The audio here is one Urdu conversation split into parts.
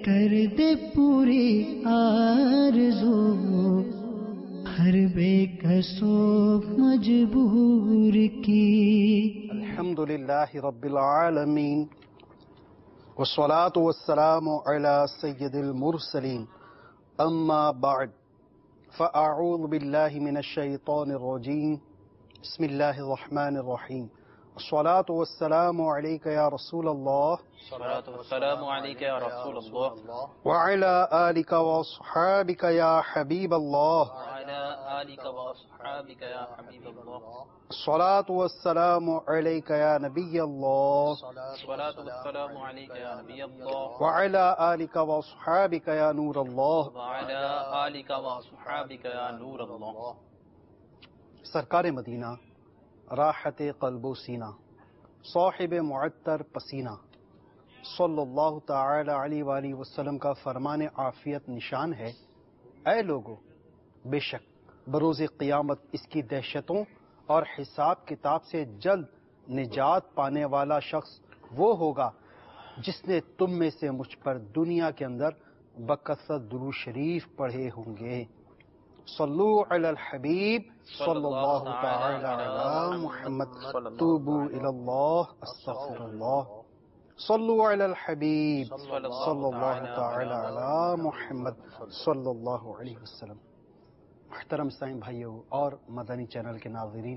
کر دے پوری آرزو ہر بے کسو مجبور کی. الحمد للہ رب العالمین والصلاة والسلام علی سید المرسلین اما بعد فاعوذ باللہ من الشیطان الرجیم بسم اللہ الرحمن الرحیم. الصلاة والسلام علیک یا رسول اللہ الصلاة والسلام علیک یا رسول اللہ وعلی آلک واصحابک یا حبیب اللہ وعلی آلک واصحابک یا حبیب اللہ الصلاة والسلام علیک یا نبی اللہ الصلاة والسلام علیک یا نبی اللہ وعلی آلک واصحابک یا نور اللہ. وعلی آلک واصحابک یا نور اللہ. سرکار مدینہ، راحت قلب و سینہ، صاحب معطر پسینہ، صلی اللہ تعالی علیہ وآلہ وسلم کا فرمان عافیت نشان ہے. اے لوگو، بے شک بروز قیامت اس کی دہشتوں اور حساب کتاب سے جلد نجات پانے والا شخص وہ ہوگا جس نے تم میں سے مجھ پر دنیا کے اندر بکثرت درود شریف پڑھے ہوں گے. صلو علی الحبیب صلی اللہ تعالی علی محمد توبو الی اللہ استغفر اللہ. صلو علی الحبیب صلی اللہ تعالی علی محمد صلی اللہ علیہ وسلم. محترم سائن بھائیوں اور مدنی چینل کے ناظرین،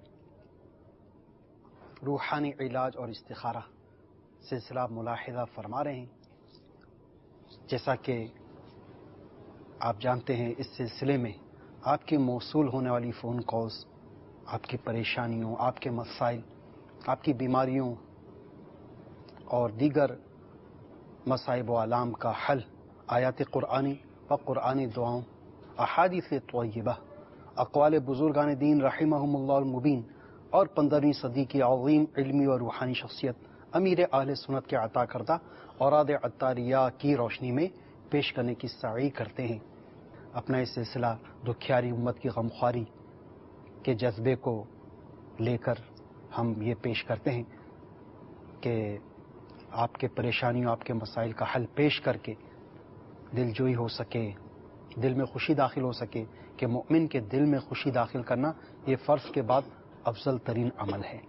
روحانی علاج اور استخارہ سلسلہ ملاحظہ فرما رہے ہیں. جیسا کہ آپ جانتے ہیں اس سلسلے میں آپ کی موصول ہونے والی فون کالز آپ کی پریشانیوں، آپ کے مسائل، آپ کی بیماریوں اور دیگر مصائب و آلام کا حل آیات قرآنی و قرآنی دعاؤں، احادیث طیبہ، اقوال بزرگان دین رحمہم اللہ المبین اور 15ویں صدی کی عظیم علمی و روحانی شخصیت امیر اہل سنت کے عطا کردہ اوراد عطاریہ کی روشنی میں پیش کرنے کی سعی کرتے ہیں. اپنا یہ سلسلہ دکھیاری امت کی غمخواری کے جذبے کو لے کر ہم یہ پیش کرتے ہیں کہ آپ کے پریشانیوں، آپ کے مسائل کا حل پیش کر کے دل جوئی ہو سکے، دل میں خوشی داخل ہو سکے، کہ مومن کے دل میں خوشی داخل کرنا یہ فرض کے بعد افضل ترین عمل ہے.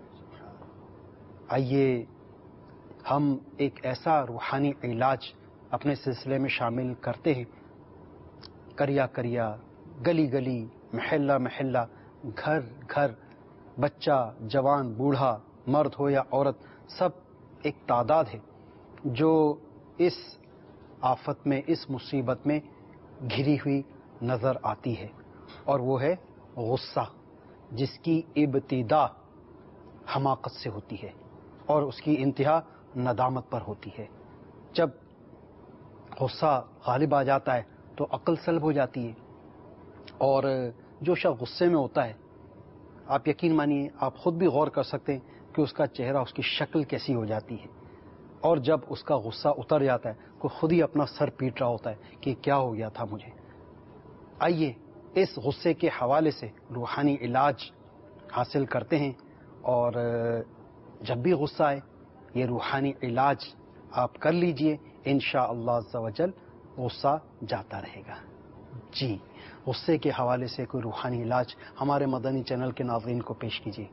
آئیے ہم ایک ایسا روحانی علاج اپنے سلسلے میں شامل کرتے ہیں. کریا کریا، گلی گلی، محلہ محلہ، گھر گھر، بچہ، جوان، بوڑھا، مرد ہو یا عورت، سب ایک تعداد ہے جو اس آفت میں، اس مصیبت میں گھری ہوئی نظر آتی ہے، اور وہ ہے غصہ، جس کی ابتدا حماقت سے ہوتی ہے اور اس کی انتہا ندامت پر ہوتی ہے. جب غصہ غالب آ جاتا ہے تو عقل سلب ہو جاتی ہے، اور جو شخص غصے میں ہوتا ہے، آپ یقین مانیے، آپ خود بھی غور کر سکتے ہیں کہ اس کا چہرہ، اس کی شکل کیسی ہو جاتی ہے. اور جب اس کا غصہ اتر جاتا ہے تو خود ہی اپنا سر پیٹ رہا ہوتا ہے کہ کیا ہو گیا تھا مجھے. آئیے اس غصے کے حوالے سے روحانی علاج حاصل کرتے ہیں، اور جب بھی غصہ آئے یہ روحانی علاج آپ کر لیجئے، انشاءاللہ عز و جل غصہ جاتا رہے گا. جی، غصے کے حوالے سے کوئی روحانی علاج ہمارے مدنی چینل کے ناظرین کو پیش کیجیے.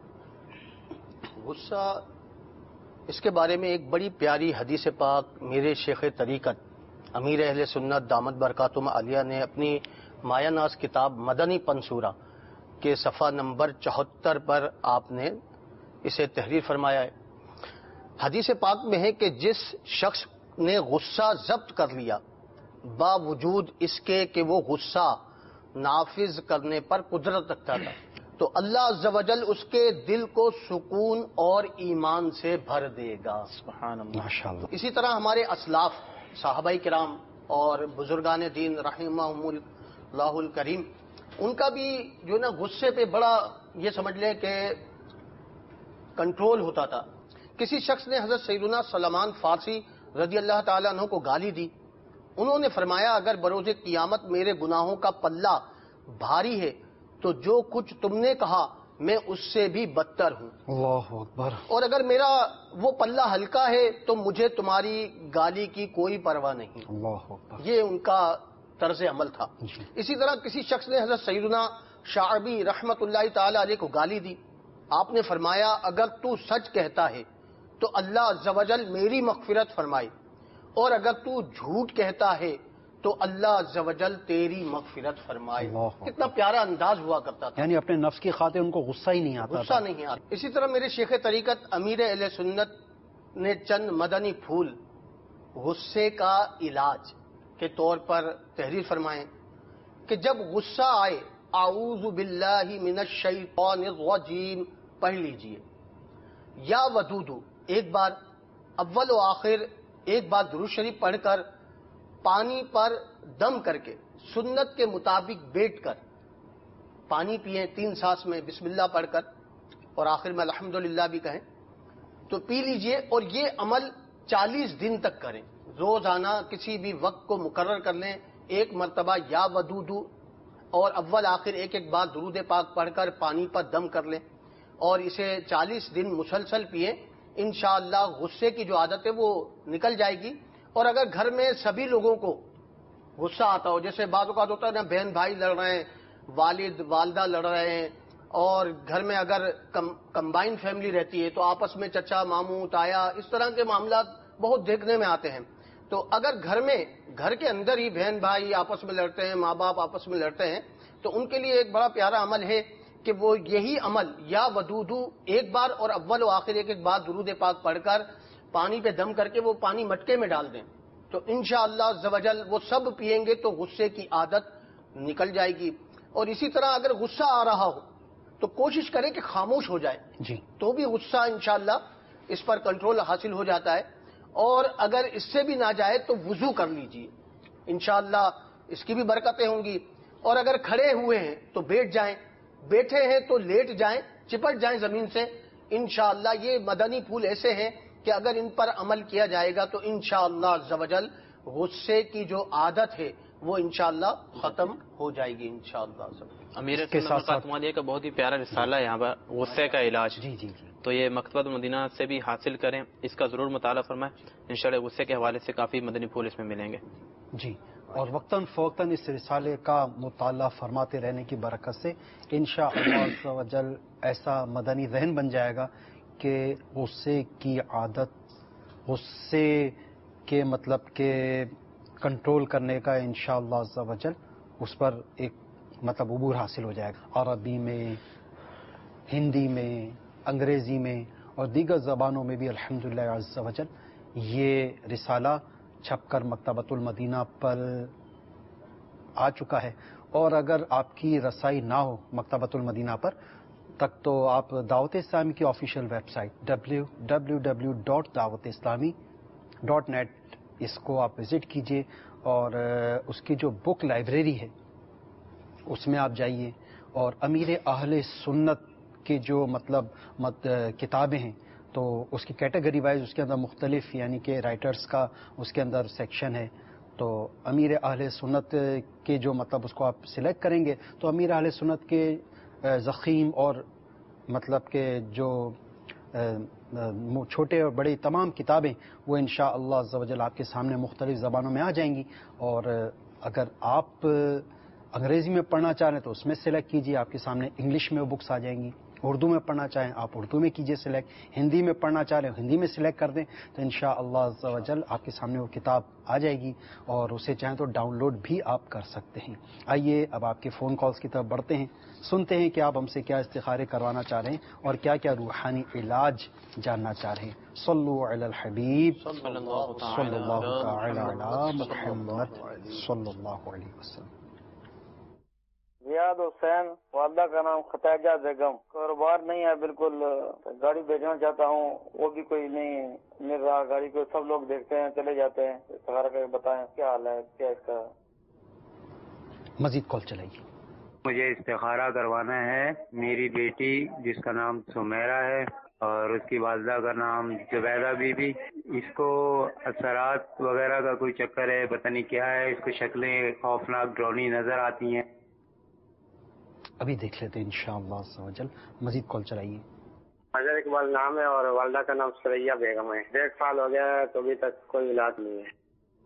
غصہ، اس کے بارے میں ایک بڑی پیاری حدیث پاک میرے شیخ طریقت امیر اہل سنت دامت برکاتہم عالیہ نے اپنی مایہ ناز کتاب مدنی پنصورہ کے صفحہ نمبر 74 پر آپ نے اسے تحریر فرمایا ہے. حدیث پاک میں ہے کہ جس شخص نے غصہ ضبط کر لیا باوجود اس کے کہ وہ غصہ نافذ کرنے پر قدرت رکھتا تھا، تو اللہ عز و جل اس کے دل کو سکون اور ایمان سے بھر دے گا. سبحان اللہ. ماشاءاللہ. اسی طرح ہمارے اسلاف صحابہ کرام اور بزرگان دین رحمہم اللہ الکریم، ان کا بھی جو نا غصے پہ بڑا یہ سمجھ لیں کہ کنٹرول ہوتا تھا. کسی شخص نے حضرت سیدنا سلمان فارسی رضی اللہ تعالیٰ عنہ کو گالی دی. انہوں نے فرمایا اگر بروز قیامت میرے گناہوں کا پلہ بھاری ہے تو جو کچھ تم نے کہا میں اس سے بھی بدتر ہوں. اللہ اکبر. اور اگر میرا وہ پلہ ہلکا ہے تو مجھے تمہاری گالی کی کوئی پرواہ نہیں. اللہ اکبر. یہ ان کا طرز عمل تھا. جی. اسی طرح کسی شخص نے حضرت سیدنا شعبی رحمت اللہ تعالی علیہ کو گالی دی. آپ نے فرمایا اگر تو سچ کہتا ہے تو اللہ عز و جل میری مغفرت فرمائے، اور اگر تو جھوٹ کہتا ہے تو اللہ عز و جل تیری مغفرت فرمائے. اللہ. کتنا پیارا انداز ہوا کرتا تھا. یعنی اپنے نفس کی خاطر ان کو غصہ ہی نہیں آتا. غصہ نہیں آتا. اسی طرح میرے شیخ طریقت امیر اہل سنت نے چند مدنی پھول غصے کا علاج کے طور پر تحریر فرمائے کہ جب غصہ آئے اعوذ باللہ من الشیطان الرجیم پڑھ لیجئے. یا ودودو ایک بار اول و آخر ایک بار درود شریف پڑھ کر پانی پر دم کر کے سنت کے مطابق بیٹھ کر پانی پئیں 3 سانس میں بسم اللہ پڑھ کر اور آخر میں الحمدللہ بھی کہیں تو پی لیجئے. اور یہ عمل 40 دن تک کریں. روزانہ کسی بھی وقت کو مقرر کر لیں، ایک مرتبہ یا ودودو اور اول آخر ایک ایک بار درود پاک پڑھ کر پانی پر دم کر لیں اور اسے 40 دن مسلسل پئیں. انشاءاللہ غصے کی جو عادت ہے وہ نکل جائے گی. اور اگر گھر میں سبھی لوگوں کو غصہ آتا ہو، جیسے بعض اوقات ہوتا ہے نا بہن بھائی لڑ رہے ہیں، والد والدہ لڑ رہے ہیں، اور گھر میں اگر کمبائن فیملی رہتی ہے تو آپس میں چچا ماموں تایا اس طرح کے معاملات بہت دیکھنے میں آتے ہیں. تو اگر گھر کے اندر ہی بہن بھائی آپس میں لڑتے ہیں، ماں باپ آپس میں لڑتے ہیں، تو ان کے لیے ایک بڑا پیارا عمل ہے کہ وہ یہی عمل یا ودودو ایک بار اور اول و آخر ایک ایک بار درود پاک پڑھ کر پانی پہ دم کر کے وہ پانی مٹکے میں ڈال دیں تو انشاءاللہ عز و جل وہ سب پئیں گے تو غصے کی عادت نکل جائے گی. اور اسی طرح اگر غصہ آ رہا ہو تو کوشش کریں کہ خاموش ہو جائے جی. تو بھی غصہ انشاءاللہ اس پر کنٹرول حاصل ہو جاتا ہے. اور اگر اس سے بھی نہ جائے تو وضو کر لیجئے، انشاءاللہ اس کی بھی برکتیں ہوں گی. اور اگر کھڑے ہوئے ہیں تو بیٹھ جائیں، بیٹھے ہیں تو لیٹ جائیں، چپٹ جائیں زمین سے. انشاءاللہ یہ مدنی پھول ایسے ہیں کہ اگر ان پر عمل کیا جائے گا تو انشاءاللہ عز و جل غصے کی جو عادت ہے وہ انشاءاللہ ختم ہو جائے گی انشاءاللہ. امیر کے ساتھ ساتھ خاتمہ کا بہت ہی پیارا رسالہ ہے یہاں پر غصے کا علاج. جی جی جی. تو یہ مکتبۃ المدینہ سے بھی حاصل کریں، اس کا ضرور مطالعہ فرمائیں. انشاءاللہ غصے کے حوالے سے کافی مدنی پھول اس میں ملیں گے. جی. اور وقتاً فوقتاً اس رسالے کا مطالعہ فرماتے رہنے کی برکت سے انشاءاللہ عز و جل ایسا مدنی ذہن بن جائے گا کہ غصے کی عادت، غصے کے مطلب کہ کنٹرول کرنے کا انشاءاللہ عز و جل اس پر ایک مطلب عبور حاصل ہو جائے گا. عربی میں، ہندی میں، انگریزی میں اور دیگر زبانوں میں بھی الحمدللہ عز و جل یہ رسالہ چھپ کر مکتبۃ المدینہ پر آ چکا ہے. اور اگر آپ کی رسائی نہ ہو مکتبۃ المدینہ پر تک تو آپ دعوت اسلامی کی آفیشیل ویب سائٹ www.dawateislami.net اس کو آپ وزٹ کیجئے اور اس کی جو بک لائبریری ہے اس میں آپ جائیے اور امیر اہل سنت کے جو مطلب کتابیں ہیں تو اس کی کیٹیگری وائز اس کے اندر مختلف یعنی کہ رائٹرز کا اس کے اندر سیکشن ہے. تو امیر اہل سنت کے جو مطلب اس کو آپ سلیکٹ کریں گے تو امیر اہل سنت کے ضخیم اور مطلب کہ جو چھوٹے اور بڑے تمام کتابیں وہ انشاءاللہ عز و جل آپ کے سامنے مختلف زبانوں میں آ جائیں گی. اور اگر آپ انگریزی میں پڑھنا چاہ رہے ہیں تو اس میں سلیکٹ کیجیے، آپ کے سامنے انگلش میں بکس آ جائیں گی. اردو میں پڑھنا چاہیں آپ اردو میں کیجیے سلیکٹ، ہندی میں پڑھنا چاہ رہے ہیں ہندی میں سلیکٹ کر دیں تو انشاءاللہ عز و جل آپ کے سامنے وہ کتاب آ جائے گی اور اسے چاہیں تو ڈاؤن لوڈ بھی آپ کر سکتے ہیں. آئیے اب آپ کے فون کالز کی طرف بڑھتے ہیں، سنتے ہیں کہ آپ ہم سے کیا استخارے کروانا چاہ رہے ہیں اور کیا کیا روحانی علاج جاننا چاہ رہے ہیں. صلو علی الحبیب صلی اللہ تعالی علی محمد صلی اللہ علیہ وسلم. زیاد حسین، والدہ کا نام ختیجہ بیگم. کاروبار نہیں ہے بالکل، گاڑی بھیجنا چاہتا ہوں وہ بھی کوئی نہیں مل رہا. گاڑی کو سب لوگ دیکھتے ہیں چلے جاتے ہیں. استخارہ کر بتائیں کیا حال ہے، کیا اس کا. مزید کال چلائیے. مجھے استخارہ کروانا ہے. میری بیٹی جس کا نام سمیرہ ہے اور اس کی والدہ کا نام زبیدہ بی بی، اس کو اثرات وغیرہ کا کوئی چکر ہے، پتہ نہیں کیا ہے. اس کو شکلیں خوفناک ڈرونی نظر آتی ہیں. ابھی دیکھ لیتے ہیں انشاءاللہ عز و جل. مزید کال چلائیے. اظہر اقبال نام ہے اور والدہ کا نام سریا بیگم ہے. 1.5 سال ہو گیا ہے تو ابھی تک کوئی علاج نہیں ہے.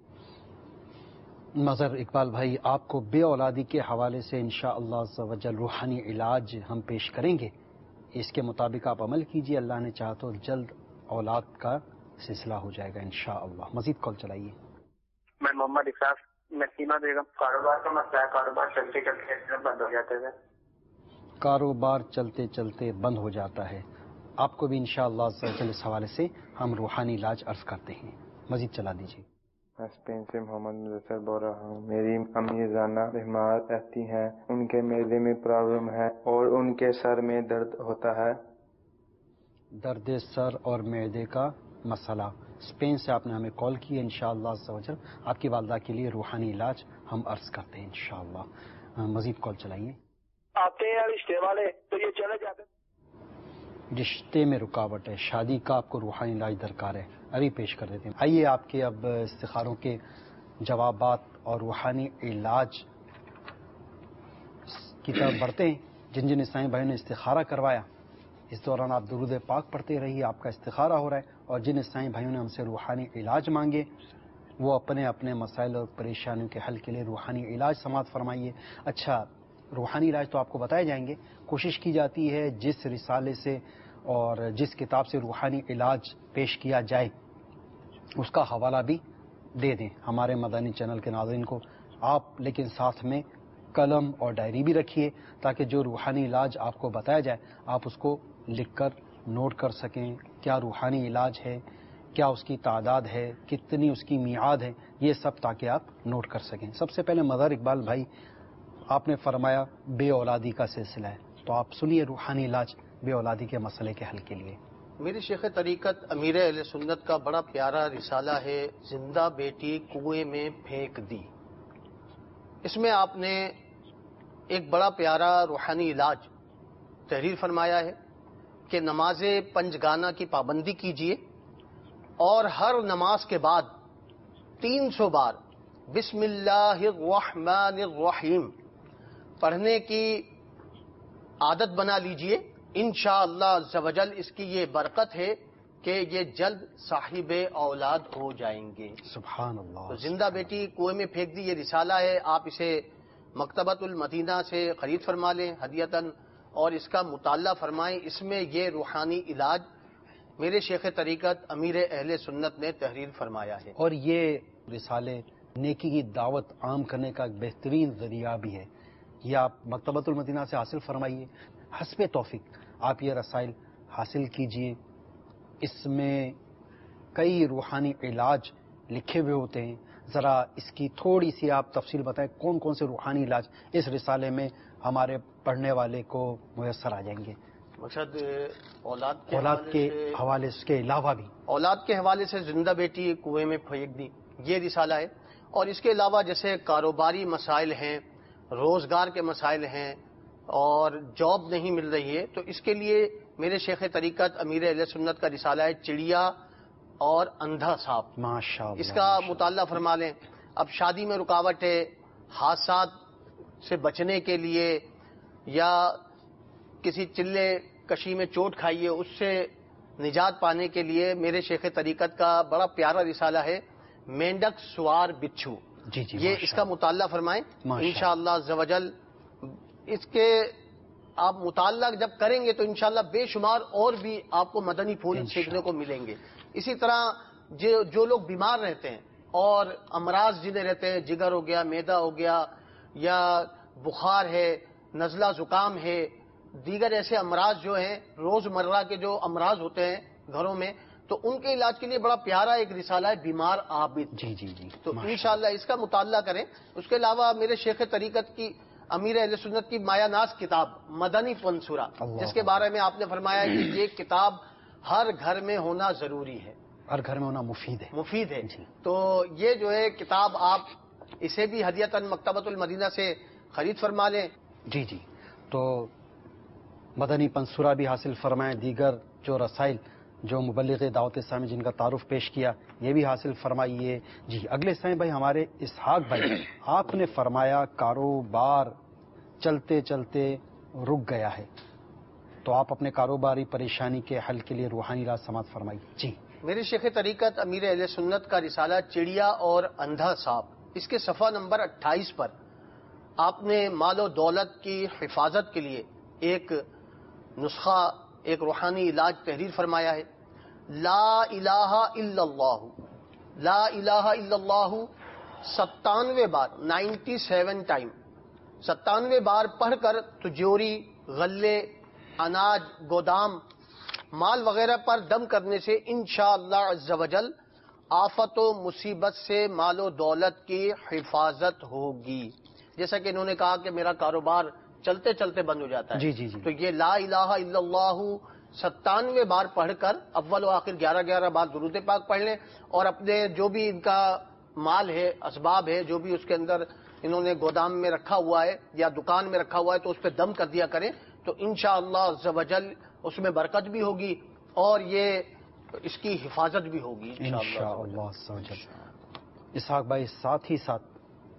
مظہر اقبال بھائی، آپ کو بے اولادی کے حوالے سے انشاءاللہ عز و جل روحانی علاج ہم پیش کریں گے. اس کے مطابق آپ عمل کیجئے، اللہ نے چاہا تو جلد اولاد کا سلسلہ ہو جائے گا انشاءاللہ. مزید کال چلائیے. میں محمد اقراف نسیمہ بیگم. کاروبار کا مسئلہ ہے، کاروبار چلتے چلتے بند ہو جاتے ہیں. کاروبار چلتے چلتے بند ہو جاتا ہے. آپ کو بھی انشاءاللہ عز و جل اس حوالے سے ہم روحانی علاج عرض کرتے ہیں. مزید چلا دیجیے. میں اسپین سے محمد مظفر بول رہا ہوں. میری امی زانا بیمار رہتی ہیں، ان کے معدے میں پرابلم ہے اور ان کے سر میں درد ہوتا ہے. درد سر اور معدے کا مسئلہ. اسپین سے آپ نے ہمیں کال کی ہے. انشاءاللہ عز و جل آپ کی والدہ کے لیے روحانی علاج ہم عرض کرتے ہیں انشاءاللہ. مزید کال چلائیے. آتے ہیں رشتے والے تو یہ چلے جاتے ہیں. رشتے میں رکاوٹ ہے، شادی کا آپ کو روحانی علاج درکار ہے. ابھی پیش کر دیتے ہیں. آئیے آپ کے اب استخاروں کے جوابات اور روحانی علاج کی طرف بڑھتے ہیں. جن جن اسلامی بھائیوں نے استخارہ کروایا اس دوران آپ درود پاک پڑھتے رہیے، آپ کا استخارہ ہو رہا ہے. اور جن اسلامی بھائیوں نے ہم سے روحانی علاج مانگے وہ اپنے اپنے مسائل اور پریشانیوں کے حل کے لیے روحانی علاج سماعت فرمائیے. اچھا، روحانی علاج تو آپ کو بتائے جائیں گے. کوشش کی جاتی ہے جس رسالے سے اور جس کتاب سے روحانی علاج پیش کیا جائے اس کا حوالہ بھی دے دیں ہمارے مدنی چینل کے ناظرین کو آپ، لیکن ساتھ میں قلم اور ڈائری بھی رکھیے تاکہ جو روحانی علاج آپ کو بتایا جائے آپ اس کو لکھ کر نوٹ کر سکیں. کیا روحانی علاج ہے، کیا اس کی تعداد ہے، کتنی اس کی میعاد ہے، یہ سب تاکہ آپ نوٹ کر سکیں. سب سے پہلے مظہر اقبال بھائی، آپ نے فرمایا بے اولادی کا سلسلہ ہے، تو آپ سنیے روحانی علاج بے اولادی کے مسئلے کے حل کے لیے. میری شیخ طریقت امیر اہل سنت کا بڑا پیارا رسالہ ہے زندہ بیٹی کنویں میں پھینک دی. اس میں آپ نے ایک بڑا پیارا روحانی علاج تحریر فرمایا ہے کہ نماز پنجگانہ کی پابندی کیجیے اور ہر نماز کے بعد 300 بار بسم اللہ الرحمن الرحیم پڑھنے کی عادت بنا لیجئے. انشاءاللہ عز و جل اس کی یہ برکت ہے کہ یہ جلد صاحب اولاد ہو جائیں گے. سبحان اللہ. تو زندہ بیٹی کنویں میں پھینک دی یہ رسالہ ہے، آپ اسے مکتبۃ المدینہ سے خرید فرما لیں ہدیتاً اور اس کا مطالعہ فرمائیں. اس میں یہ روحانی علاج میرے شیخ طریقت امیر اہل سنت نے تحریر فرمایا ہے. اور یہ رسالے نیکی کی دعوت عام کرنے کا ایک بہترین ذریعہ بھی ہے. یہ آپ مکتبۃ المدینہ سے حاصل فرمائیے. حسب توفیق آپ یہ رسائل حاصل کیجئے. اس میں کئی روحانی علاج لکھے ہوئے ہوتے ہیں. ذرا اس کی تھوڑی سی آپ تفصیل بتائیں کون کون سے روحانی علاج اس رسالے میں ہمارے پڑھنے والے کو میسر آ جائیں گے. مقصد اولاد کے حوالے کے علاوہ بھی اولاد کے حوالے سے زندہ بیٹی کنویں میں پھینک دی یہ رسالہ ہے. اور اس کے علاوہ جیسے کاروباری مسائل ہیں، روزگار کے مسائل ہیں اور جاب نہیں مل رہی ہے تو اس کے لیے میرے شیخ طریقت امیر اہل سنت کا رسالہ ہے چڑیا اور اندھا سانپ. ماشاءاللہ اس کا مطالعہ فرما لیں. اب شادی میں رکاوٹ ہے، حادثات سے بچنے کے لیے یا کسی چلے کشی میں چوٹ کھائیے اس سے نجات پانے کے لیے میرے شیخ طریقت کا بڑا پیارا رسالہ ہے مینڈک سوار بچھو. جی یہ اس کا مطالعہ فرمائیں انشاءاللہ عز و جل. اس کے آپ مطالعہ جب کریں گے تو انشاءاللہ بے شمار اور بھی آپ کو مدنی پھول سیکھنے کو ملیں گے. اسی طرح جو لوگ بیمار رہتے ہیں اور امراض جنہیں رہتے ہیں، جگر ہو گیا، معدہ ہو گیا یا بخار ہے، نزلہ زکام ہے، دیگر ایسے امراض جو ہیں روزمرہ کے جو امراض ہوتے ہیں گھروں میں تو ان کے علاج کے لیے بڑا پیارا ایک رسالہ ہے بیمار عابد. جی جی جی تو انشاءاللہ اس کا مطالعہ کریں. اس کے علاوہ میرے شیخ طریقت کی امیر اہل سنت کی مایا ناز کتاب مدنی پنسورہ جس کے بارے میں آپ نے فرمایا کہ یہ کتاب ہر گھر میں ہونا ضروری ہے، ہر گھر میں ہونا مفید ہے. تو یہ جو ہے کتاب آپ اسے بھی ہدیتاً مکتبۃ المدینہ سے خرید فرما لیں. جی جی. تو مدنی پنسورہ بھی حاصل فرمائیں. دیگر جو رسائل جو مبلغ دعوت اسلامی جن کا تعارف پیش کیا یہ بھی حاصل فرمائیے. جی اگلے اسلامی بھائی ہمارے اسحاق بھائی، آپ نے فرمایا کاروبار چلتے چلتے رک گیا ہے، تو آپ اپنے کاروباری پریشانی کے حل کے لیے روحانی راز سماعت فرمائیے. جی. میرے شیخ طریقت امیر اہل سنت کا رسالہ چڑیا اور اندھا سانپ، اس کے صفحہ نمبر 28 پر آپ نے مال و دولت کی حفاظت کے لیے ایک نسخہ، ایک روحانی علاج تحریر فرمایا ہے. لا الہ الا اللہ، لا الہ الا اللہ 97 بار، 97 ٹائم 97 بار پڑھ کر تجوری، غلے، اناج، گودام، مال وغیرہ پر دم کرنے سے انشاءاللہ عز و جل آفت و مصیبت سے مال و دولت کی حفاظت ہوگی. جیسا کہ انہوں نے کہا کہ میرا کاروبار چلتے چلتے بند ہو جاتا ہے. جی جی جی. تو یہ لا الہ الا اللہ 97 بار پڑھ کر اول و آخر 11 بار درود پاک پڑھ لیں، اور اپنے جو بھی ان کا مال ہے، اسباب ہے، جو بھی اس کے اندر انہوں نے گودام میں رکھا ہوا ہے یا دکان میں رکھا ہوا ہے، تو اس پہ دم کر دیا کریں، تو انشاءاللہ عز و جل اس میں برکت بھی ہوگی اور یہ اس کی حفاظت بھی ہوگی انشاءاللہ عز و جل. اسحاق بھائی، ساتھ ہی ساتھ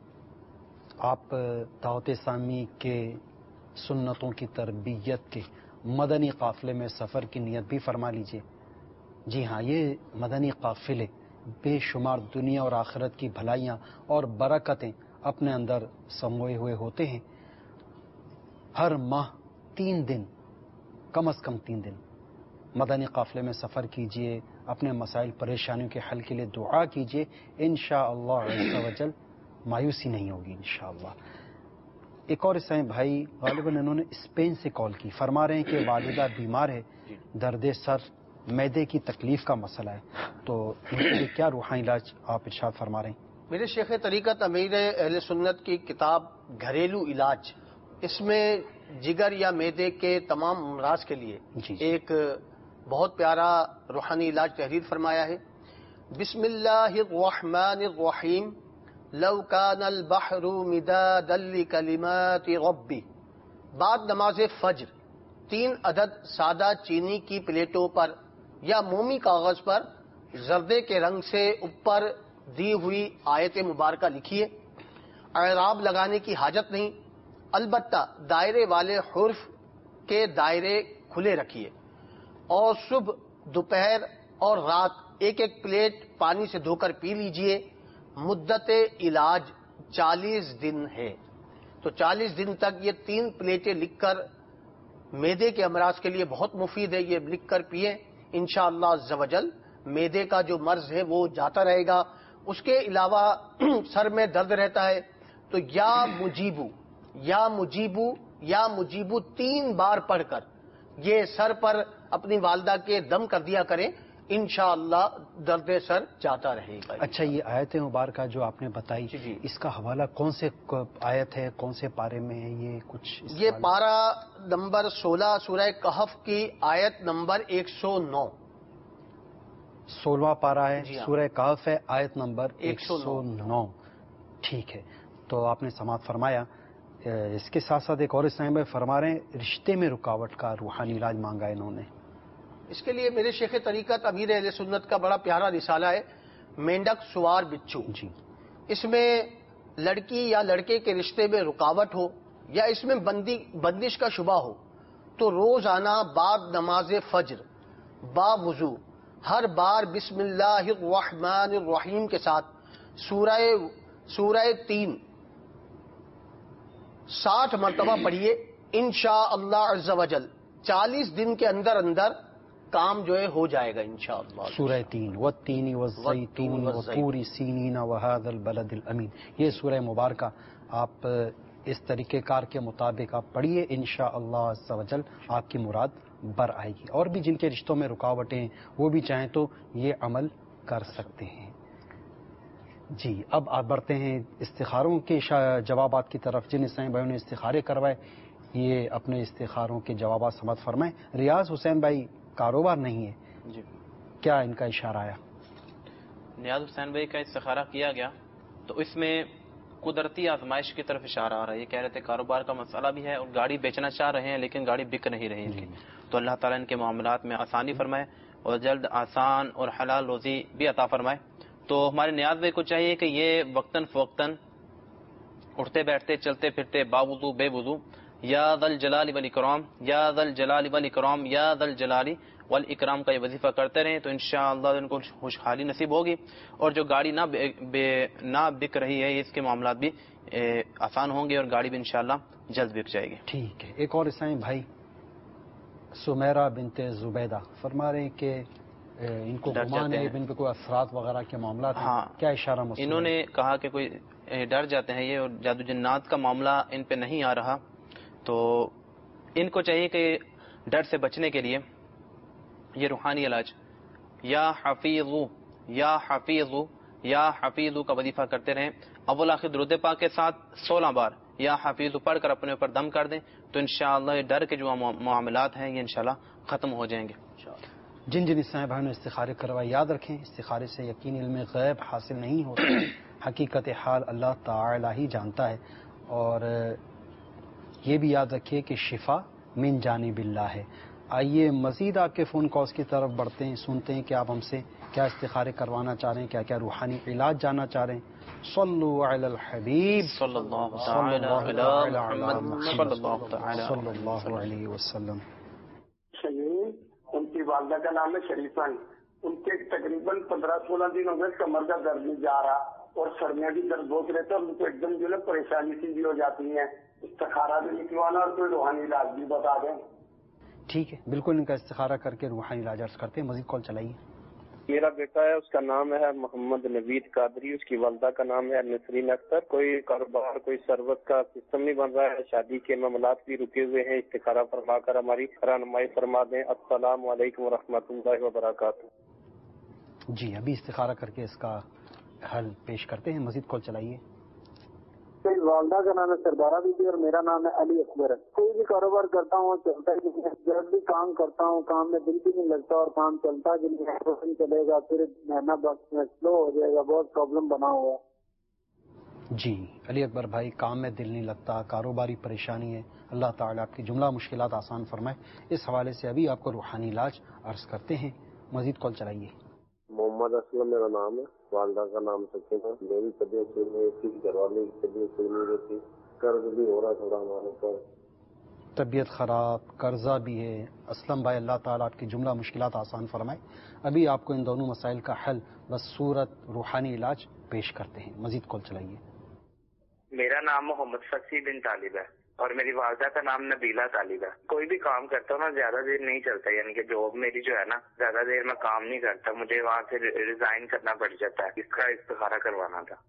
آپ دعوت اسلامی کے سنتوں کی تربیت کے مدنی قافلے میں سفر کی نیت بھی فرما لیجئے. جی ہاں، یہ مدنی قافلے بے شمار دنیا اور آخرت کی بھلائیاں اور برکتیں اپنے اندر سموئے ہوئے ہوتے ہیں. ہر ماہ 3 دن، کم از کم 3 دن مدنی قافلے میں سفر کیجئے، اپنے مسائل پریشانیوں کے حل کے لیے دعا کیجئے. انشاءاللہ عز و جل مایوسی نہیں ہوگی انشاءاللہ. ایک اور اسلامی بھائی غالباً انہوں نے اسپین سے کال کی، فرما رہے ہیں کہ والدہ بیمار ہے، درد سر، معدے کی تکلیف کا مسئلہ ہے، تو ان کے لیے کیا روحانی علاج آپ ارشاد فرما رہے ہیں؟ میرے شیخ طریقت امیر اہل سنت کی کتاب گھریلو علاج، اس میں جگر یا معدے کے تمام امراض کے لیے ایک بہت پیارا روحانی علاج تحریر فرمایا ہے. بسم اللہ الرحمن الرحیم، لو کان البحر مدادا لکلمات ربی. بعد نماز فجر 3 عدد سادہ چینی کی پلیٹوں پر یا مومی کاغذ پر زردے کے رنگ سے اوپر دی ہوئی آیت مبارکہ لکھیے. اعراب لگانے کی حاجت نہیں، البتہ دائرے والے حرف کے دائرے کھلے رکھیے، اور صبح، دوپہر اور رات ایک پلیٹ پانی سے دھو کر پی لیجئے. مدت علاج 40 دن ہے، تو 40 دن تک یہ 3 پلیٹیں لکھ کر معدے کے امراض کے لیے بہت مفید ہے. یہ لکھ کر پئیں، انشاءاللہ عز و جل معدے کا جو مرض ہے وہ جاتا رہے گا. اس کے علاوہ سر میں درد رہتا ہے تو یا مجیبو یا مجیبو یا مجیبو 3 بار پڑھ کر یہ سر پر اپنی والدہ کے دم کر دیا کریں، انشاءاللہ درد سر جاتا رہے گا. اچھا، یہ آیت مبارکہ جو آپ نے بتائی، اس کا حوالہ کون سے آیت ہے، کون سے پارے میں ہے؟ یہ کچھ یہ پارہ نمبر 16 سورہ کہف کی آیت نمبر 109. 16واں پارہ ہے، سورہ کہف ہے، آیت نمبر 109. ٹھیک ہے، تو آپ نے سماعت فرمایا. اس کے ساتھ ساتھ ایک اور اسلام میں فرما رہے ہیں رشتے میں رکاوٹ کا روحانی علاج مانگا انہوں نے. اس کے لیے میرے شیخ طریقت امیر اہل سنت کا بڑا پیارا رسالہ ہے، مینڈک سوار بچھو. جی. اس میں لڑکی یا لڑکے کے رشتے میں رکاوٹ ہو یا اس میں بندش کا شبہ ہو تو روزانہ بعد نماز فجر با وضو ہر بار بسم اللہ الرحمن الرحیم کے ساتھ سورہ 3 60 مرتبہ پڑھیے. انشاءاللہ عز و جل 40 دن کے اندر اندر کام جو ہے ہو جائے گا انشاءاللہ. سورہ 3 والتین والزیتون وطور سینین وہذا البلد الامین، یہ سورہ مبارکہ آپ اس طریقہ کار کے مطابق آپ پڑھیے، انشاءاللہ عز و جل آپ کی مراد بر آئے گی. اور بھی جن کے رشتوں میں رکاوٹیں وہ بھی چاہیں تو یہ عمل کر سکتے ہیں. جی، اب آپ بڑھتے ہیں استخاروں کے جوابات کی طرف. جن اسلامی بھائیوں نے استخارے کروائے یہ اپنے استخاروں کے جوابات سمجھ فرمائیں. ریاض حسین بھائی، کاروبار نہیں ہے، جی، کیا ان کا اشارہ آیا؟ نیاز حسین بھائی کا استخارہ کیا گیا تو اس میں قدرتی آزمائش کی طرف اشارہ آ رہا ہے. یہ کہہ رہے تھے کاروبار کا مسئلہ بھی ہے اور گاڑی بیچنا چاہ رہے ہیں لیکن گاڑی بک نہیں رہی ان کی، تو اللہ تعالیٰ ان کے معاملات میں آسانی فرمائے اور جلد آسان اور حلال روزی بھی عطا فرمائے. تو ہمارے نیاز بھائی کو چاہیے کہ یہ وقتاً فوقتاً اٹھتے بیٹھتے چلتے پھرتے باوضو بے وضو یا ذا الجلال والاکرام، یا ذا الجلال والاکرام، یا ذا الجلال والاکرام کا یہ وظیفہ کرتے رہیں تو انشاءاللہ ان کو خوشحالی نصیب ہوگی، اور جو گاڑی نہ بک رہی ہے اس کے معاملات بھی آسان ہوں گے اور گاڑی بھی انشاءاللہ جلد بک جائے گی۔ ٹھیک ہے، ایک اور اسلامی بھائی سمیرہ بنت زبیدہ فرما رہے ہیں کہ ان کو گمان ہے ان پہ کوئی اثرات وغیرہ کے معاملات ہیں، ہاں، کیا اشارہ موصول انہوں نے کہا کہ کوئی ڈر جاتے ہیں یہ، اور جادو جنات کا معاملہ ان پہ نہیں آ رہا، تو ان کو چاہیے کہ ڈر سے بچنے کے لیے یہ روحانی علاج یا حفیظو یا حفیظو یا حفیظو کا وظیفہ کرتے رہیں، اول آخر درود پاک کے ساتھ 16 بار یا حفیظو پڑھ کر اپنے اوپر دم کر دیں تو انشاءاللہ یہ ڈر کے جو معاملات ہیں یہ انشاءاللہ ختم ہو جائیں گے۔ جن اسلامی بھائیوں نے استخارے کروائے یاد رکھیں استخارے سے یقین علم غیب حاصل نہیں ہوتا، حقیقت حال اللہ تعالی ہی جانتا ہے، اور یہ بھی یاد رکھیے کہ شفا من جانب اللہ ہے۔ آئیے مزید آپ کے فون کالز کی طرف بڑھتے ہیں، سنتے ہیں کہ آپ ہم سے کیا استخارے کروانا چاہ رہے ہیں، کیا کیا روحانی علاج جاننا چاہ رہے ہیں۔ صلو علی الحبیب صلی اللہ تعالی علی محمد صلی اللہ علیہ وسلم۔ ان کی والدہ کا نام ہے شریفہ، ان کے تقریباً 15-16 دن ہو گئے کمر کا درد نہیں جا رہا اور سر میں بھی درد بہت رہتا ہے، ان کو ایک دم جو ہے پریشانی سی بھی ہو جاتی ہے، استخارہ بھی نکلوانا اور کوئی روحانی علاج بھی بتا دیں۔ ٹھیک ہے، بالکل ان کا استخارہ کر کے روحانی علاج عرض کرتے ہیں۔ مزید کال چلائیے۔ میرا بیٹا ہے، اس کا نام ہے محمد نوید قادری، اس کی والدہ کا نام ہے نسرین اختر، کوئی کاروبار کوئی سروس کا سسٹم نہیں بن رہا ہے، شادی کے معاملات بھی رکے ہوئے ہیں، استخارہ فرما کر ہماری رہنمائی فرما دیں۔ السلام علیکم ورحمۃ اللہ وبرکاتہ۔ جی ابھی استخارہ کر کے اس کا حل پیش کرتے ہیں۔ مزید کال چلائیے۔ میری والدہ کا نام ہے سردارہ بی بی اور میرا نام ہے علی اکبر ہے۔ کوئی بھی کاروبار کرتا ہوں چلتا ہی نہیں ہے، جب بھی کام کرتا ہوں کام میں دل بھی نہیں لگتا اور کام چلتا بھی نہیں چلے گا، پھر مہینہ بس میں سلو ہو جائے گا، بہت پرابلم بنا ہوا ہے۔ جی علی اکبر بھائی، کام میں دل نہیں لگتا، کاروباری پریشانی ہے، اللہ تعالیٰ آپ کی جملہ مشکلات آسان فرمائے۔ اس حوالے سے ابھی آپ کو روحانی علاج عرض کرتے ہیں۔ مزید کال چلائیے۔ محمد اسلم میرا نام ہے، والدہ کا نام سکینہ، میری طبیعت صحیح نہیں رہتی، گھر والے کی طبیعت صحیح نہیں رہتی، قرض بھی ہو رہا تھوڑا ہمارے پر، طبیعت خراب، قرضہ بھی ہے۔ اسلم بھائی اللہ تعالیٰ آپ کی جملہ مشکلات آسان فرمائے۔ ابھی آپ کو ان دونوں مسائل کا حل بس صورت روحانی علاج پیش کرتے ہیں۔ مزید کال چلائیے۔ میرا نام محمد فصیح بن طالب ہے اور میری والدہ کا نام نبیلہ طالب ہے۔ کوئی بھی کام کرتا ہوں نا زیادہ دیر نہیں چلتا، یعنی کہ جاب میری جو ہے نا زیادہ دیر میں کام نہیں کرتا، مجھے وہاں سے ریزائن کرنا پڑ جاتا ہے، اس کا استخارہ کروانا تھا۔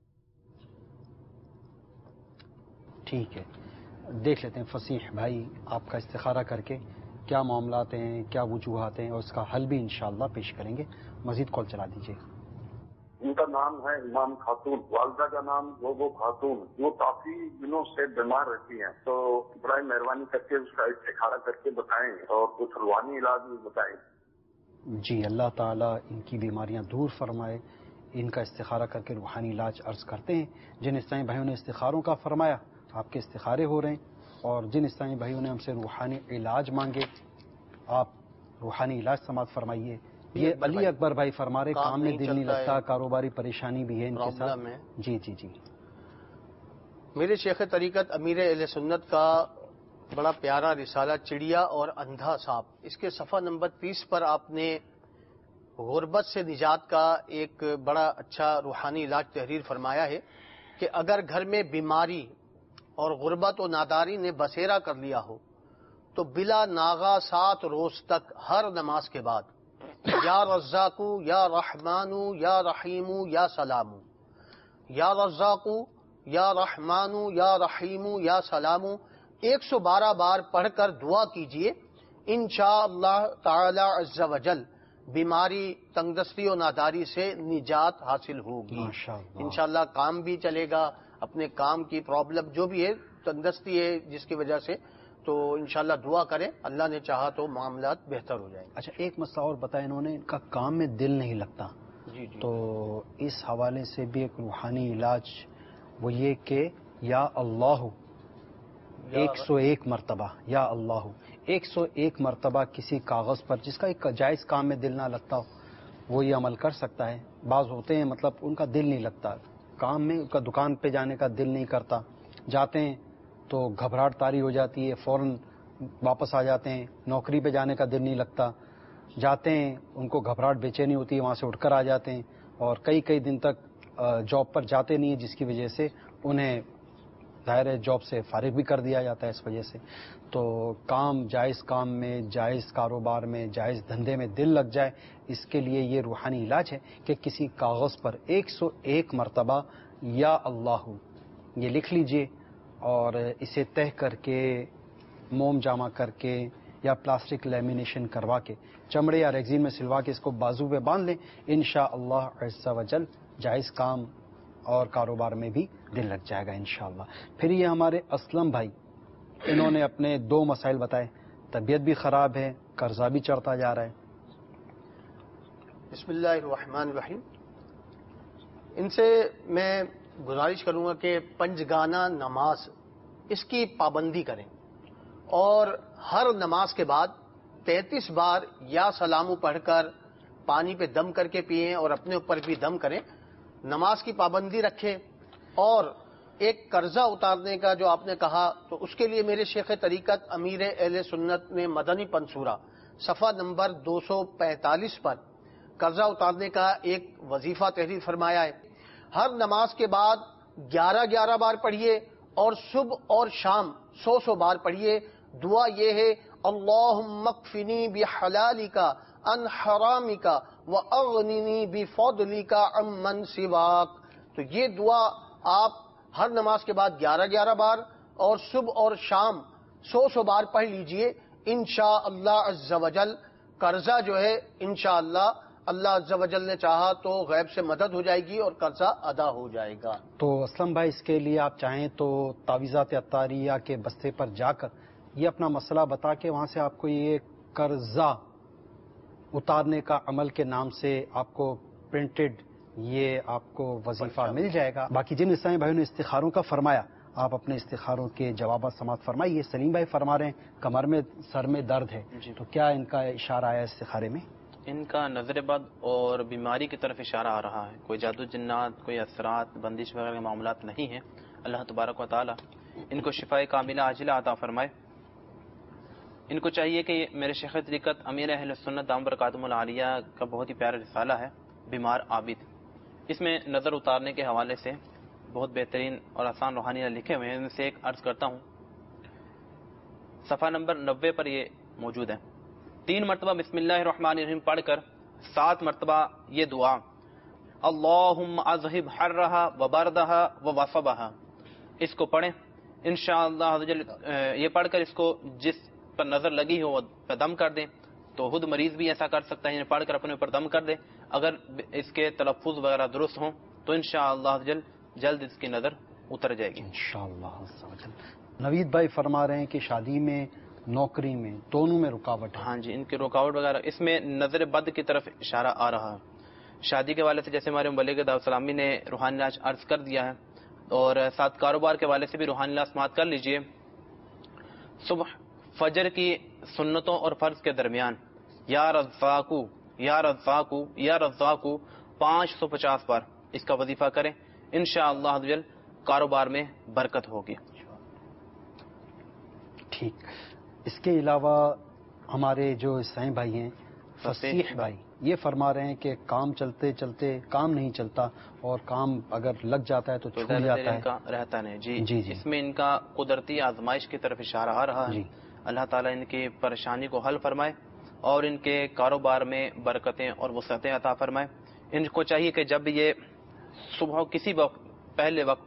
ٹھیک ہے، دیکھ لیتے ہیں فصیح بھائی آپ کا استخارہ کر کے کیا معاملات ہیں، کیا وجوہات ہیں، اور اس کا حل بھی انشاءاللہ پیش کریں گے۔ مزید کال چلا دیجیے۔ ان کا نام ہے ایمان خاتون، والدہ کا نام گوگو خاتون، وہ کافی دنوں سے بیمار رہتی ہیں، تو برائے مہربانی کر کے اس کا استخارہ کر کے بتائیں اور کچھ روحانی علاج بھی بتائیں۔ جی اللہ تعالیٰ ان کی بیماریاں دور فرمائے۔ ان کا استخارہ کر کے روحانی علاج عرض کرتے ہیں۔ جن اسلامی بھائیوں نے استخاروں کا فرمایا آپ کے استخارے ہو رہے ہیں، اور جن اسلامی بھائیوں نے ہم سے روحانی علاج مانگے آپ روحانی علاج سماعت فرمائیے۔ یہ علی اکبر بھائی فرما رہے کام میں دل نہیں لگتا، کاروباری پریشانی بھی ہے ان کے ساتھ۔ جی جی جی میرے شیخ طریقت امیر اہل سنت کا بڑا پیارا رسالہ چڑیا اور اندھا سانپ، اس کے صفحہ نمبر 30 پر آپ نے غربت سے نجات کا ایک بڑا اچھا روحانی علاج تحریر فرمایا ہے کہ اگر گھر میں بیماری اور غربت و ناداری نے بسیرا کر لیا ہو تو بلا ناغا 7 روز تک ہر نماز کے بعد یا رزاقو یا رحمانو یا رحیمو یا سلامو، یا رزاقو یا رحمانو یا رحیمو یا سلامو 112 بار پڑھ کر دعا کیجئے، انشاءاللہ تعالی عز و جل بیماری، تنگدستی و ناداری سے نجات حاصل ہوگی۔ انشاءاللہ کام بھی چلے گا، اپنے کام کی پرابلم جو بھی ہے، تنگدستی ہے جس کی وجہ سے، تو انشاءاللہ دعا کریں، اللہ نے چاہا تو معاملات بہتر ہو جائیں گے۔ اچھا ایک مسئلہ اور بتایا انہوں نے، ان کا کام میں دل نہیں لگتا، جی تو اس حوالے سے بھی ایک روحانی علاج وہ یہ کہ یا اللہ 101 مرتبہ، یا اللہ 101 مرتبہ کسی کاغذ پر جس کا ایک جائز کام میں دل نہ لگتا ہو وہ یہ عمل کر سکتا ہے۔ بعض ہوتے ہیں مطلب ان کا دل نہیں لگتا کام میں، ان کا دکان پہ جانے کا دل نہیں کرتا، جاتے ہیں تو گھبراہٹ طاری ہو جاتی ہے، فوراً واپس آ جاتے ہیں، نوکری پہ جانے کا دل نہیں لگتا، جاتے ہیں ان کو گھبراہٹ بے چینی ہوتی ہے، وہاں سے اٹھ کر آ جاتے ہیں اور کئی دن تک جاب پر جاتے نہیں ہیں، جس کی وجہ سے انہیں ظاہر ہے جاب سے فارغ بھی کر دیا جاتا ہے اس وجہ سے۔ تو جائز کام میں، جائز کاروبار میں، جائز دھندے میں دل لگ جائے، اس کے لیے یہ روحانی علاج ہے کہ کسی کاغذ پر 101 مرتبہ یا اللہ یہ لکھ لیجئے اور اسے تہہ کر کے، موم جامع کر کے یا پلاسٹک لیمینیشن کروا کے، چمڑے یا ریگزین میں سلوا کے اس کو بازو پہ باندھ لیں، انشاءاللہ عز و جل جائز کام اور کاروبار میں بھی دل لگ جائے گا انشاءاللہ۔ پھر یہ ہمارے اسلم بھائی، انہوں نے اپنے 2 مسائل بتائے، طبیعت بھی خراب ہے، قرضہ بھی چڑھتا جا رہا ہے۔ بسم اللہ الرحمن الرحیم۔ ان سے میں گزارش کروں گا کہ پنجگانہ نماز اس کی پابندی کریں اور ہر نماز کے بعد 33 بار یا سلامو پڑھ کر پانی پہ دم کر کے پئیں اور اپنے اوپر بھی دم کریں، نماز کی پابندی رکھیں۔ اور ایک قرضہ اتارنے کا جو آپ نے کہا، تو اس کے لیے میرے شیخ طریقت امیر اہل سنت نے مدنی پنصورہ صفحہ نمبر 245 پر قرضہ اتارنے کا ایک وظیفہ تحریر فرمایا ہے۔ ہر نماز کے بعد 11 بار پڑھیے اور صبح اور شام 100 بار پڑھیے۔ دعا یہ ہے، اللہم اکفنی بحلالک عن حرامک واغننی بفضلک عمن سواک۔ تو یہ دعا آپ ہر نماز کے بعد 11 بار اور صبح اور شام 100 بار پڑھ لیجئے۔ انشاءاللہ عز و جل قرضہ جو ہے انشاءاللہ اللہ عز و جل نے چاہا تو غیب سے مدد ہو جائے گی اور قرضہ ادا ہو جائے گا۔ تو اسلم بھائی، اس کے لیے آپ چاہیں تو تعویذات عطاریہ کے بستے پر جا کر یہ اپنا مسئلہ بتا کے وہاں سے آپ کو یہ قرضہ اتارنے کا عمل کے نام سے آپ کو پرنٹڈ یہ آپ کو وظیفہ مل جائے گا۔ باقی جن اسلامی بھائیوں نے استخاروں کا فرمایا، آپ اپنے استخاروں کے جوابات سماعت فرمائیے۔ سلیم بھائی فرما رہے ہیں کمر میں، سر میں درد ہے، تو کیا ان کا اشارہ آیا استخارے میں؟ ان کا نظر بد اور بیماری کی طرف اشارہ آ رہا ہے، کوئی جادو جنات، کوئی اثرات، بندش وغیرہ کے معاملات نہیں ہیں۔ اللہ تبارک و تعالی ان کو شفائے کاملہ عاجلہ عطا فرمائے۔ ان کو چاہیے کہ میرے شیخ طریقت امیر اہل سنت دامت برکاتہم العالیہ کا بہت ہی پیارا رسالہ ہے بیمار عابد، اس میں نظر اتارنے کے حوالے سے بہت بہترین اور آسان روحانیات لکھے ہوئے ہیں۔ ان سے ایک عرض کرتا ہوں، صفحہ نمبر 90 پر یہ موجود ہے۔ 3 مرتبہ بسم اللہ الرحمن الرحیم پڑھ کر 7 مرتبہ یہ دعا، اللہم اذہب حرہا وبردہا ووصبہا، اس کو پڑھیں انشاءاللہ۔ یہ پڑھ کر اس کو جس پر نظر لگی ہو وہ دم کر دیں، تو خود مریض بھی ایسا کر سکتا ہے، یعنی پڑھ کر اپنے اوپر دم کر دے۔ اگر اس کے تلفظ وغیرہ درست ہوں تو انشاءاللہ جلد اس کی نظر اتر جائے گی انشاءاللہ۔ نوید بھائی فرما رہے ہیں کہ شادی میں، نوکری میں، دونوں میں رکاوٹ ہے۔ ہاں جی، ان کی رکاوٹ وغیرہ، اس میں نظر بد کی طرف اشارہ آ رہا ہے۔ شادی کے والے سے جیسے ہمارے مبلغ دعوت اسلامی نے روحانی علاج عرض کر دیا ہے، اور ساتھ کاروبار کے والے سے بھی روحانی علاج سماعت کر لیجئے۔ صبح فجر کی سنتوں اور فرض کے درمیان یا رزاقو یا رزاقو یا رزاقو 550 بار اس کا وظیفہ کریں، انشاءاللہ کاروبار میں برکت ہوگی۔ ٹھیک، اس کے علاوہ ہمارے جو عیسائی بھائی ہیں، فصیح بھائی، یہ فرما رہے ہیں کہ کام چلتے چلتے کام نہیں چلتا، اور کام اگر لگ جاتا ہے تو چھوٹ جاتا ہے، رہتا نہیں۔ جی، اس میں ان کا قدرتی آزمائش کی طرف اشارہ آ رہا ہے۔ اللہ تعالیٰ ان کی پریشانی کو حل فرمائے اور ان کے کاروبار میں برکتیں اور وسعتیں عطا فرمائے۔ ان کو چاہیے کہ جب یہ صبح کسی وقت پہلے وقت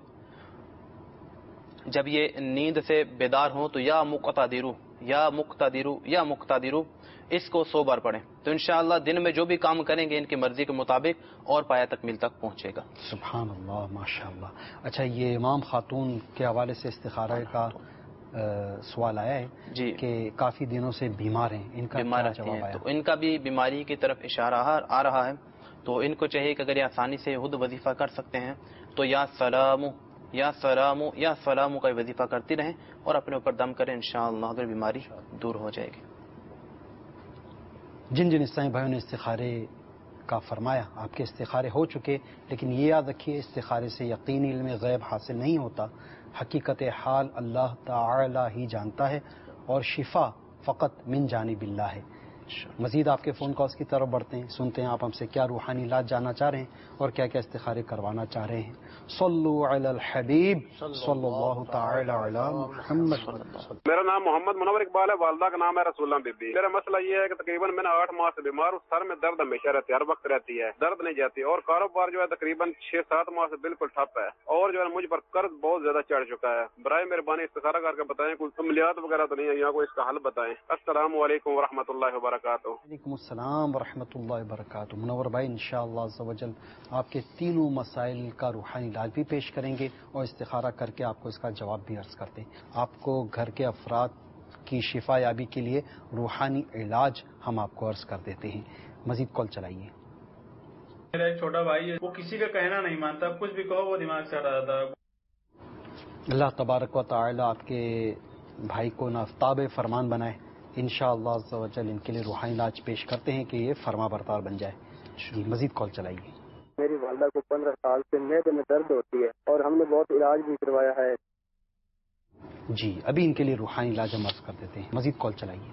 جب یہ نیند سے بیدار ہوں تو یا مقتدرو یا مقتدرو یا مقتدرو اس کو 100 بار پڑھیں، تو انشاءاللہ دن میں جو بھی کام کریں گے ان کی مرضی کے مطابق اور پایا تکمیل تک پہنچے گا۔ سبحان اللہ، ماشاءاللہ۔ اچھا، یہ امام خاتون کے حوالے سے استخارہ کا سوال آیا ہے جی کہ کافی دنوں سے بیمار ہیں، ان کا کیا جواب آیا؟ تو ان کا بھی بیماری کی طرف اشارہ آ رہا ہے، تو ان کو چاہیے کہ اگر یہ آسانی سے خود وظیفہ کر سکتے ہیں تو یا سلامو یا سلامو یا سلامو کا وظیفہ کرتی رہیں اور اپنے اوپر دم کریں، انشاءاللہ اگر بیماری دور ہو جائے گی۔ جن اسلامی بھائیوں نے استخارے کا فرمایا. آپ کے استخارے ہو چکے، لیکن یہ یاد رکھیے استخارے سے یقینی علم غیب حاصل نہیں ہوتا. حقیقت حال اللہ تعالی ہی جانتا ہے، اور شفا فقط من جانب اللہ ہے. مزید آپ کے فون کالز کی طرف بڑھتے ہیں، سنتے ہیں آپ ہم سے کیا روحانی علاج جاننا چاہ رہے ہیں اور کیا کیا استخارے کروانا چاہ رہے ہیں. صلو علی الحبیب صلی اللہ تعالی علی محمد. میرا نام محمد منور اقبال ہے، والدہ کا نام ہے رسول بی بی. میرا مسئلہ یہ ہے کہ تقریباً میں 8 ماہ سے بیمار ہوں، سر میں درد ہمیشہ رہتی ہے، ہر وقت رہتی ہے، درد نہیں جاتی، اور کاروبار جو ہے تقریباً 6-7 ماہ سے بالکل ٹھپ ہے، اور جو ہے مجھ پر قرض بہت زیادہ چڑھ چکا ہے. برائے مہربانی استخارہ کر کے بتائیں، کوئی عملیات وغیرہ تو نہیں ہے یہاں، کوئی اس کا حل بتائیں. السلام علیکم ورحمۃ اللہ وبرکاتہ. وعلیکم السلام ورحمۃ اللہ وبرکاتہ. منور بھائی انشاءاللہ عز و جل آپ کے تینوں مسائل کا روحانی علاج بھی پیش کریں گے اور استخارہ کر کے آپ کو اس کا جواب بھی عرض کرتے ہیں. آپ کو گھر کے افراد کی شفا یابی کے لیے روحانی علاج ہم آپ کو عرض کر دیتے ہیں. مزید کال چلائیے. میرا ایک چھوٹا بھائی ہے، وہ کسی کا کہنا نہیں مانتا، کچھ بھی کہو وہ دماغ سے ہٹا جاتا ہے. اللہ تبارک و تعالی آپ کے بھائی کو نافتاب فرمان بنائے. انشاءاللہ عز و جل ان کے لیے روحانی علاج پیش کرتے ہیں کہ یہ فرما بردار بن جائے. جی مزید کال چلائیے. میری والدہ کو 15 سال سے معدے میں درد ہوتی ہے اور ہم نے بہت علاج بھی کروایا ہے. جی ابھی ان کے لیے روحانی علاج ہم عرض کر دیتے ہیں. مزید کال چلائیے.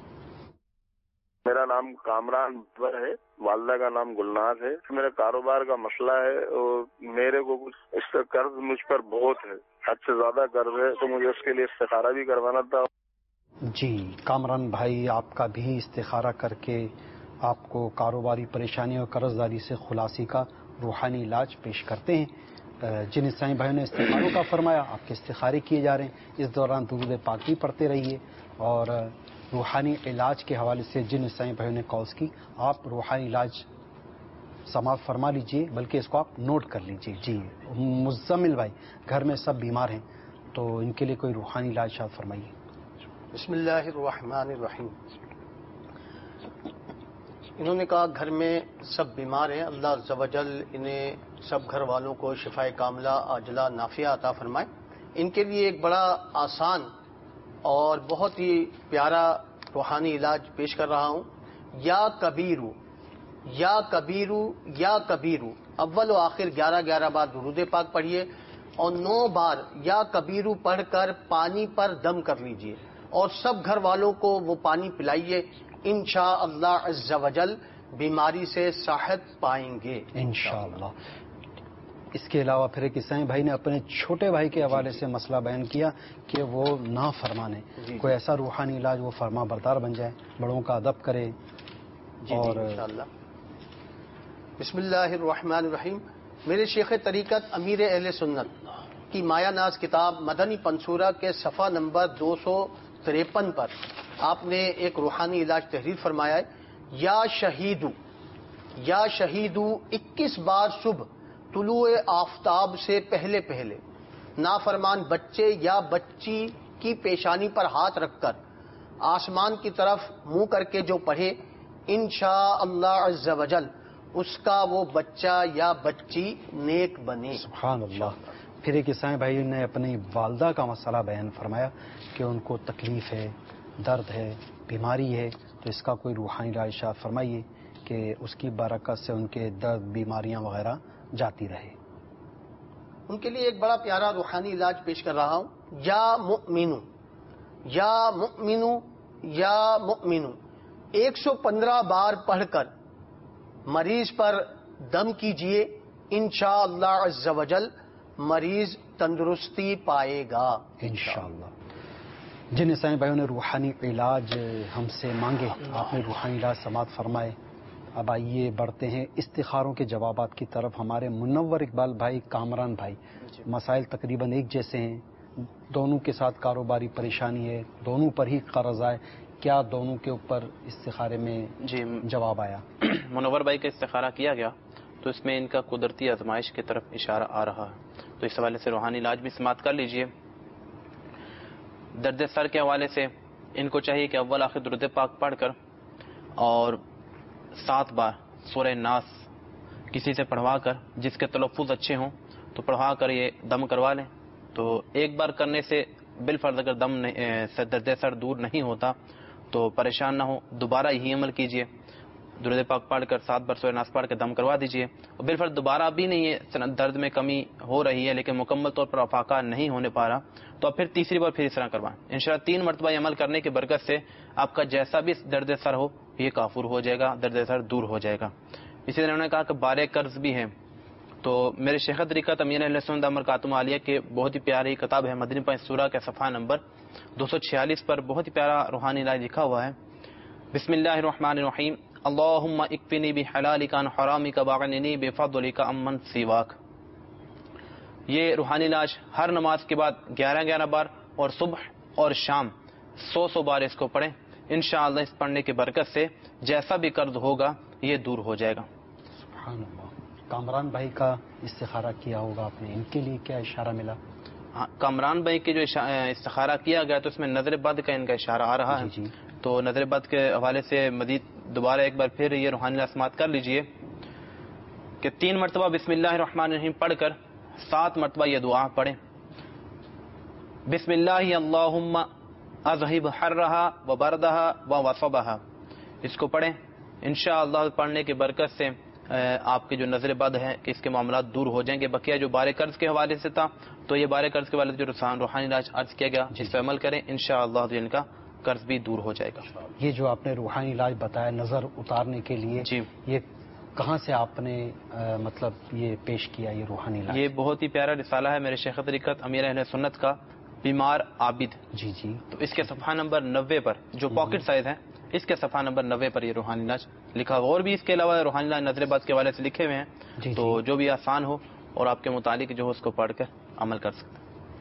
میرا نام کامران ہے، والدہ کا نام گلناز ہے. میرے کاروبار کا مسئلہ ہے اور میرے کو کچھ اس کا قرض مجھ پر بہت ہے، حد سے زیادہ قرض ہے، تو مجھے اس کے لیے استخارہ بھی کروانا تھا. جی کامران بھائی آپ کا بھی استخارہ کر کے آپ کو کاروباری پریشانی اور قرض داری سے خلاصی کا روحانی علاج پیش کرتے ہیں. جن اسلامی بھائیوں نے استخاروں کا فرمایا آپ کے استخارے کیے جا رہے ہیں. اس دوران درود پاک بھی پڑھتے رہیے، اور روحانی علاج کے حوالے سے جن اسلامی بھائیوں نے کالز کی آپ روحانی علاج سماعت فرما لیجئے، بلکہ اس کو آپ نوٹ کر لیجئے. جی مزمل بھائی گھر میں سب بیمار ہیں تو ان کے لیے کوئی روحانی علاج شاید فرمائیے. بسم اللہ الرحمن الرحیم. انہوں نے کہا گھر میں سب بیمار ہیں، اللہ عز و جل انہیں سب گھر والوں کو شفائے کاملہ عاجلہ نافعہ عطا فرمائے. ان کے لیے ایک بڑا آسان اور بہت ہی پیارا روحانی علاج پیش کر رہا ہوں. یا کبیرو یا کبیرو یا کبیرو، اول و آخر 11 بار درود پاک پڑھیے، اور 9 بار یا کبیرو پڑھ کر پانی پر دم کر لیجئے اور سب گھر والوں کو وہ پانی پلائیے. انشاءاللہ عز و جل بیماری سے صحت پائیں گے انشاءاللہ. اس کے علاوہ پھر ایک عیسائی بھائی نے اپنے چھوٹے بھائی کے حوالے سے مسئلہ بیان کیا کہ وہ نافرمان ہے، کوئی ایسا روحانی علاج وہ فرما بردار بن جائے، بڑوں کا ادب کرے. اور انشاءاللہ. بسم اللہ الرحمن الرحیم. میرے شیخ طریقت امیر اہل سنت کی مایا ناز کتاب مدنی پنصورہ کے صفحہ نمبر 253 پر آپ نے ایک روحانی علاج تحریر فرمایا ہے. یا شہیدو 21 بار صبح طلوع آفتاب سے پہلے نافرمان بچے یا بچی کی پیشانی پر ہاتھ رکھ کر آسمان کی طرف منہ کر کے جو پڑھے، انشاءاللہ عز و جل اس کا وہ بچہ یا بچی نیک بنے. سبحان اللہ. پھر ایک عیسائی بھائی نے اپنی والدہ کا مسئلہ بیان فرمایا کہ ان کو تکلیف ہے، درد ہے، بیماری ہے، تو اس کا کوئی روحانی علاج شاید فرمائیے کہ اس کی برکت سے ان کے درد بیماریاں وغیرہ جاتی رہے. ان کے لیے ایک بڑا پیارا روحانی علاج پیش کر رہا ہوں. یا مؤمنو یا مؤمنو یا مؤمنو 115 بار پڑھ کر مریض پر دم کیجئے، انشاءاللہ عز و جل مریض تندرستی پائے گا انشاءاللہ. جن عیسائی بھائیوں نے روحانی علاج ہم سے مانگے آپ نے روحانی علاج سماعت فرمائے. اب آئیے بڑھتے ہیں استخاروں کے جوابات کی طرف. ہمارے منور اقبال بھائی، کامران بھائی، مسائل تقریباً ایک جیسے ہیں، دونوں کے ساتھ کاروباری پریشانی ہے، دونوں پر ہی قرض آئے، کیا دونوں کے اوپر استخارے میں جواب آیا؟ منور بھائی کا استخارہ کیا گیا تو اس میں ان کا قدرتی آزمائش کی طرف اشارہ آ رہا ہے، تو اس حوالے سے روحانی علاج بھی سماعت کر لیجئے. درد سر کے حوالے سے ان کو چاہیے کہ اول آخر درود پاک پڑھ کر اور 7 بار سورہ ناس کسی سے پڑھوا کر، جس کے تلفظ اچھے ہوں تو پڑھوا کر یہ دم کروا لیں. تو ایک بار کرنے سے بالفرض اگر درد سر دور نہیں ہوتا تو پریشان نہ ہو، دوبارہ یہی عمل کیجیے. درود پاک پڑھ کر 7 بار سورہ ناس پڑھ کے دم کروا دیجئے. اور بالفرض دوبارہ بھی نہیں ہے درد میں کمی ہو رہی ہے لیکن مکمل طور پر افاقہ نہیں ہونے پا رہا تو اب پھر تیسری بار پھر اس طرح کروائیں. انشاءاللہ 3 مرتبہ یہ عمل کرنے کی برکت سے آپ کا جیسا بھی درد سر ہو یہ کافور ہو جائے گا, درد سر دور ہو جائے گا. اسی طرح انہوں نے کہا کہ بارے قرض بھی ہیں. تو میرے شیخ طریقت امیر اہل سنت دامت برکاتہم عالیہ کے بہت ہی پیاری کتاب ہے مدنی پنج سورہ کے صفحہ نمبر 246 پر بہت ہی پیارا روحانی علاج لکھا ہوا ہے. بسم اللہ الرحمن الرحیم. اللہم اکفنی بحلالک عن حرامک واغننی بفضلک عمن سواک. یہ روحانی علاج ہر نماز کے بعد 11 بار اور صبح اور شام 100 بار اس کو پڑھیں. انشاءاللہ اس پڑھنے کی برکت سے جیسا بھی قرض ہوگا یہ دور ہو جائے گا. سبحان اللہ. کامران بھائی کا استخارہ کیا ہوگا آپ نے, ان کے لیے کیا اشارہ ملا؟ کامران بھائی کے جو استخارہ کیا گیا تو اس میں نظر بد کا ان کا اشارہ آ رہا ہے. تو نظر بد کے حوالے سے مزید دوبارہ ایک بار پھر یہ روحانی رسمات کر لیجئے کہ 3 مرتبہ بسم اللہ الرحمن الرحیم پڑھ کر 7 مرتبہ یہ دعا پڑھیں. بسم اللہ اللہم اذہب حرہا و بردہا و وصبہا. اس کو پڑھیں. انشاءاللہ پڑھنے کی برکت سے آپ کے جو نظر بد ہے کہ اس کے معاملات دور ہو جائیں گے. بقیہ جو بارے قرض کے حوالے سے تھا تو یہ بارے قرض کے حوالے سے جو روحانی علاج عرض کیا گیا جس پہ عمل کریں انشاءاللہ ان کا قرض بھی دور ہو جائے گا. یہ جو آپ نے روحانی علاج بتایا نظر اتارنے کے لیے یہ کہاں سے آپ نے مطلب یہ پیش کیا یہ روحانی علاج؟ یہ بہت ہی پیارا رسالہ ہے میرے شیخ طریقت امیر اہل سنت کا بیمار عابد. جی تو اس کے صفحہ نمبر 90 پر جو پاکٹ سائز ہے اس کے صفحہ نمبر 90 پر یہ روحانی علاج لکھا ہوا. اور بھی اس کے علاوہ روحانی علاج نظر بد کے حوالے سے لکھے ہوئے ہیں تو جو بھی آسان ہو اور آپ کے متعلق جو ہو اس کو پڑھ کر عمل کر سکتے ہیں.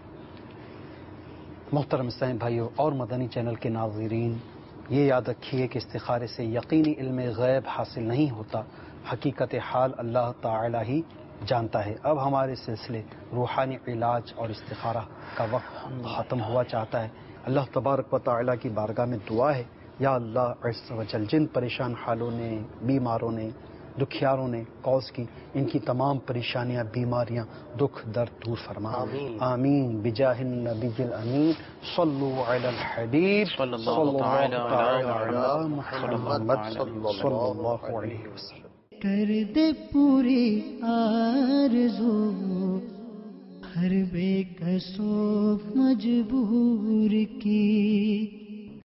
محترم اسلام بھائیوں اور مدنی چینل کے ناظرین, یہ یاد رکھیے کہ استخارے سے یقینی علم غیب حاصل نہیں ہوتا, حقیقت حال اللہ تعالی ہی جانتا ہے. اب ہمارے سلسلے روحانی علاج اور استخارہ کا وقت ختم ہوا چاہتا ہے. اللہ تبارک و تعالی کی بارگاہ میں دعا ہے, یا اللہ عز و جل جن پریشان حالوں نے, بیماروں نے, دکھیاروں نے قوس کی ان کی تمام پریشانیاں, بیماریاں, دکھ درد دور فرما. آمین بجاہ النبی الامین. صلو علی الحبیب صلی اللہ علی محمد صلی اللہ علیہ وسلم. کر دے پوری آرزو ہر بے کسو مجبور کی.